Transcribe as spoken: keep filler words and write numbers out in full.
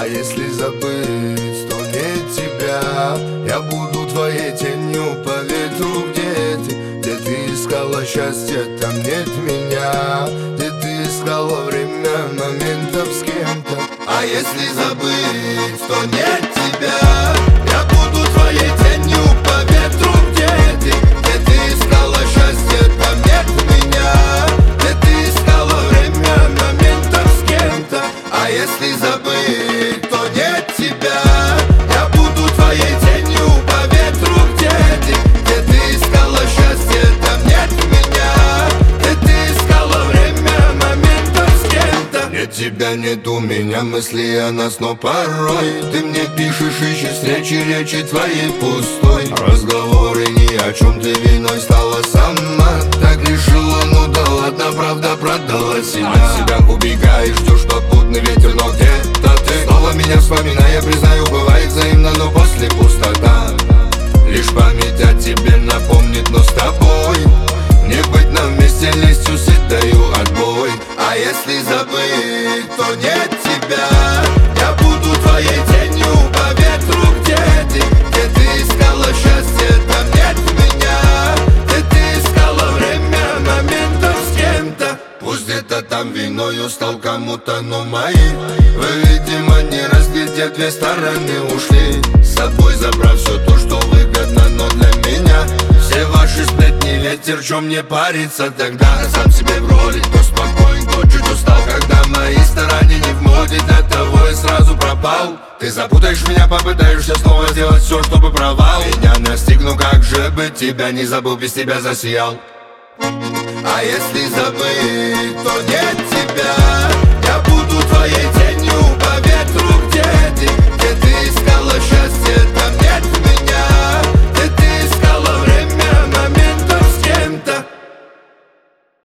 А если забыть, то нет тебя. Я буду твоей тенью по ветру. Где ты? Где ты искала счастье, там нет меня. Где ты искала время моментов с кем-то. А если забыть, то нет тебя. Я буду твоей тенью по ветру. Где ты? Где ты искала счастье, там нет меня. Где ты искала время моментов с кем-то. А если забыть, то нет тебя. Я буду твоей тенью по ветру. Где ты? Где ты искала счастье, там нет меня. Где ты искала время моментов с кем-то. Нет тебя, нет у меня мысли о нас, но порой ты мне пишешь, ищешь встречи, речи твоей пустой. Разговоры ни о чем, ты виной стала сама. Так решила, ну да ладно, правда продала себя. От себя убегаешь, ждешь попутный ветер, но где-то ты снова меня вспоминая, признаю, бывает взаимно, но после пустота. Лишь память о тебе напомнит, но с тобой не быть нам вместе, лезть усыт, даю отбой. А если забыть, то нет тебя. Я буду твоей тенью по ветру. Где ты? Где ты искала счастье, там нет меня. Где ты искала время моментов с кем-то. Пусть где-то там виною стал кому-то, но мои вы, видимо, не разглядев, две стороны ушли, с собой забрав все то, что выгодно, но для меня все ваши сплетни ветер, чем мне париться тогда. Сам себе в роли, то спокоен, то чуть устал. Когда мои старания не в моде, для того и сразу пропал. Ты запутаешь меня, попытаешься снова сделать все, чтобы провал. Меня настигну, как же быть, тебя не забыл, без тебя засиял. А если забыть, то нет тебя. Я буду твоей тенью